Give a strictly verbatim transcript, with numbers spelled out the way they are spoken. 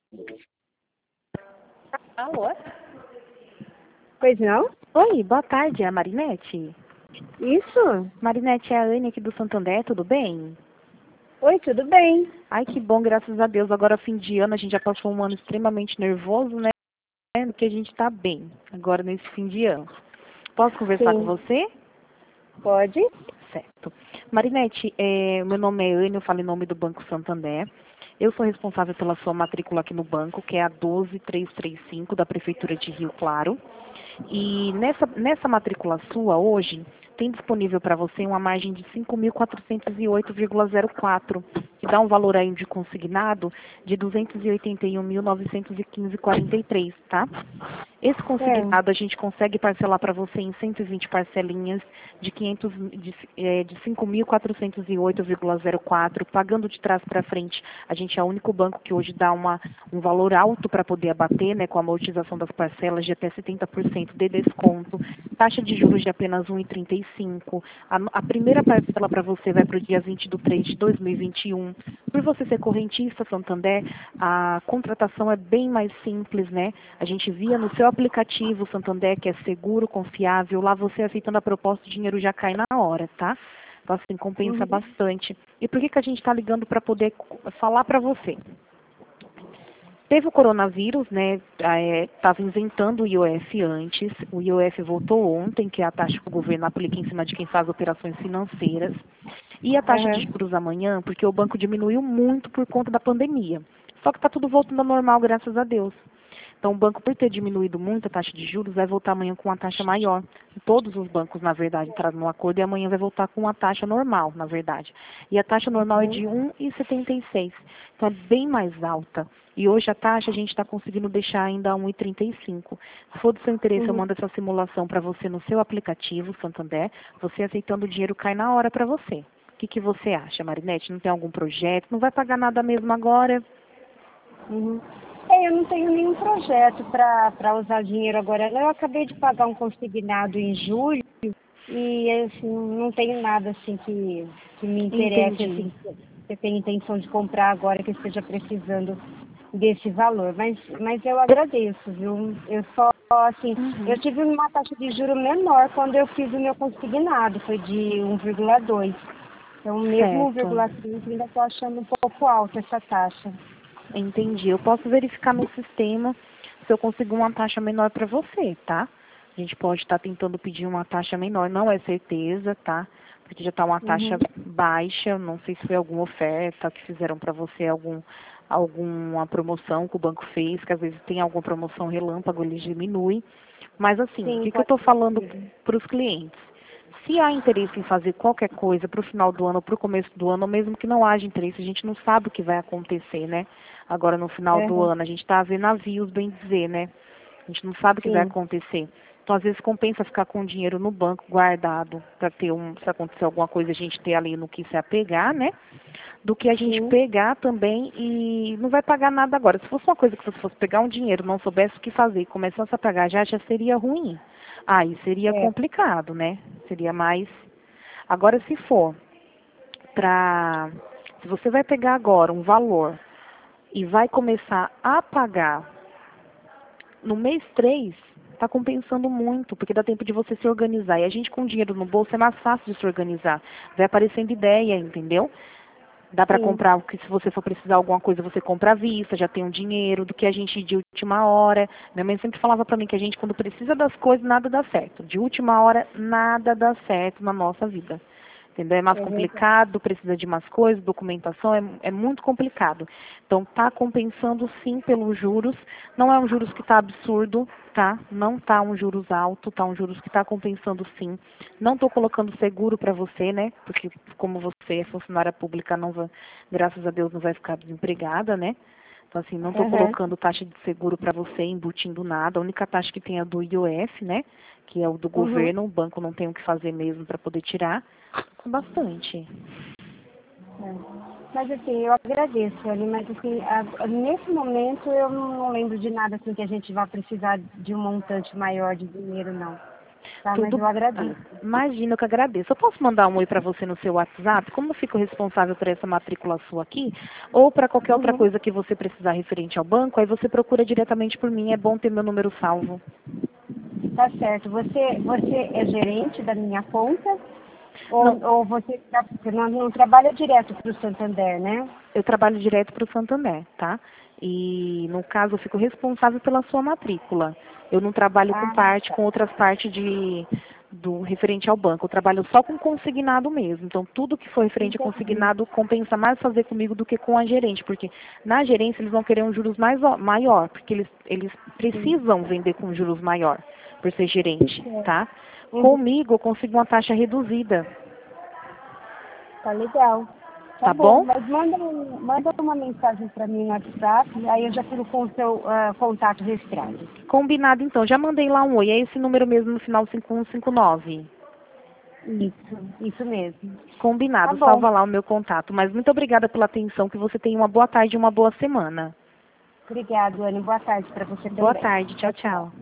Alô? Pois não? Oi, boa tarde, é a Marinete? Isso? Marinete, é a Anne aqui do Santander, tudo bem? Oi, tudo bem? Ai, que bom, graças a Deus. Agora, fim de ano, a gente já passou um ano extremamente nervoso, né? Que a gente tá bem, agora nesse fim de ano. Posso conversar com Sim. você? Pode? Certo. Marinete, é, meu nome é Anne, eu falo em nome do Banco Santander. Eu sou responsável pela sua matrícula aqui no banco, que é a doze mil trezentos e trinta e cinco da Prefeitura de Rio Claro. E nessa, nessa matrícula sua, hoje, tem disponível para você uma margem de cinco mil quatrocentos e oito vírgula zero quatro, que dá um valor aí de consignado de duzentos e oitenta e um mil novecentos e quinze vírgula quarenta e três, tá? Esse É. consignado a gente consegue parcelar para você em cento e vinte parcelinhas de, quinhentos, de, é, de cinco mil quatrocentos e oito vírgula zero quatro, pagando de trás para frente. A gente é o único banco que hoje dá uma, um valor alto para poder abater, né, com a amortização das parcelas de até setenta por cento de desconto, taxa de juros de apenas um vírgula trinta e cinco. A, a primeira parcela para você vai para o dia vinte de três de dois mil e vinte e um. Por você ser correntista, Santander, a contratação é bem mais simples, né? A gente via no seu aplicativo Santander, que é seguro, confiável, lá você aceitando a proposta, o dinheiro já cai na hora, tá? Então, assim, compensa Uhum. bastante. E por que, que a gente está ligando para poder falar para você? Teve o coronavírus, né? Estava isentando o I O F antes. O I O F voltou ontem, que é a taxa que o governo aplica em cima de quem faz operações financeiras. E a taxa de Aham. juros amanhã, porque o banco diminuiu muito por conta da pandemia. Só que está tudo voltando ao normal, graças a Deus. Então, o banco, por ter diminuído muito a taxa de juros, vai voltar amanhã com uma taxa maior. Todos os bancos, na verdade, entraram no acordo e amanhã vai voltar com uma taxa normal, na verdade. E a taxa normal é Uhum. de um vírgula setenta e seis. Então, é bem mais alta. E hoje a taxa a gente está conseguindo deixar ainda a um vírgula trinta e cinco. Se for do seu interesse, eu Uhum. mando essa simulação para você no seu aplicativo, Santander. Você aceitando o dinheiro cai na hora para você. O que, que você acha, Marinete? Não tem algum projeto? Não vai pagar nada mesmo agora? Uhum. É, eu não tenho nenhum projeto para usar dinheiro agora. Eu acabei de pagar um consignado em julho e assim, não tenho nada assim que, que me interesse, Entendi. assim, que eu tenho intenção de comprar agora que eu esteja precisando desse valor. Mas, mas eu agradeço, viu? Eu só, assim, eu Uhum. tive uma taxa de juro menor quando eu fiz o meu consignado, foi de um vírgula dois. Então, mesmo Certo. um vírgula cinco, ainda estou achando um pouco alta essa taxa. Entendi. Eu posso verificar no sistema se eu consigo uma taxa menor para você, tá? A gente pode estar tentando pedir uma taxa menor, não é certeza, tá? Porque já está uma Uhum. taxa baixa, não sei se foi alguma oferta que fizeram para você, algum, alguma promoção que o banco fez, que às vezes tem alguma promoção relâmpago, ele diminui. Mas assim, o Sim, que, que eu pode estou ter falando sido. para os clientes? Se há interesse em fazer qualquer coisa para o final do ano ou para o começo do ano, ou mesmo que não haja interesse, a gente não sabe o que vai acontecer, né? Agora no final do Uhum. ano, a gente está a ver navios, bem dizer, né? A gente não sabe o que vai Sim. acontecer. Então, às vezes, compensa ficar com o dinheiro no banco guardado para ter um, se acontecer alguma coisa, a gente ter ali no que se apegar, né? Do que a gente Sim. pegar também e não vai pagar nada agora. Se fosse uma coisa que você fosse pegar um dinheiro, não soubesse o que fazer e começasse a pagar já, já seria ruim. Aí seria É. complicado, né? Seria mais. Agora, se for para. Se você vai pegar agora um valor e vai começar a pagar no mês três, está compensando muito, porque dá tempo de você se organizar. E a gente com dinheiro no bolso é mais fácil de se organizar. Vai aparecendo ideia, entendeu? Dá para Sim. comprar, que se você for precisar de alguma coisa, você compra à vista, já tem um dinheiro, do que a gente de última hora. Minha mãe sempre falava para mim que a gente, quando precisa das coisas, nada dá certo. De última hora, nada dá certo na nossa vida. Entendeu? É mais É verdade. complicado, precisa de mais coisas, documentação, é, é muito complicado. Então, tá compensando sim pelos juros. Não é um juros que está absurdo, tá? Não tá um juros alto, tá um juros que está compensando sim. Não estou colocando seguro para você, né? Porque como você é funcionária pública, não vai, graças a Deus não vai ficar desempregada, né? Então, assim, não estou Aham. colocando taxa de seguro para você, embutindo nada. A única taxa que tem é a do I O F, né? Que é o do Uhum. governo. O banco não tem o que fazer mesmo para poder tirar. Bastante. É. Mas assim, eu agradeço, Ali, mas assim, a- nesse momento eu não lembro de nada assim que a gente vai precisar de um montante maior de dinheiro, não. Tá, mas Tudo. eu agradeço. Ah, imagina, eu que agradeço. Eu posso mandar um oi para você no seu WhatsApp? Como eu fico responsável por essa matrícula sua aqui? Ou para qualquer outra Uhum. coisa que você precisar referente ao banco, aí você procura diretamente por mim. É bom ter meu número salvo. Tá certo. Você, você é gerente da minha conta? Ou, Não, ou você, tá, você não, não trabalha direto para o Santander, né? eu trabalho direto para o Santander, tá? E, no caso, eu fico responsável pela sua matrícula. Eu não trabalho com Ah, parte, com outras partes de, do referente ao banco. Eu trabalho só com consignado mesmo. Então, tudo que for referente a entendi. consignado compensa mais fazer comigo do que com a gerente, porque na gerência eles vão querer um juros mais ó- maior, porque eles, eles Sim. precisam vender com juros maior, por ser gerente, É. tá? Uhum. Comigo eu consigo uma taxa reduzida, Tá legal. Tá tá bom, bom? mas manda, um- manda uma mensagem para mim no WhatsApp, aí eu já fico com o seu ah, contato registrado. Combinado, então. Já mandei lá um oi. É esse número mesmo no final cinco um cinco nove. Isso, isso mesmo. Tá Combinado. bom. Salva lá o meu contato. Mas muito obrigada pela atenção. Que você tenha uma boa tarde e uma boa semana. Obrigada, Ana. Boa tarde para você Boa também. tarde. Tchau, Tchau, tchau. tchau.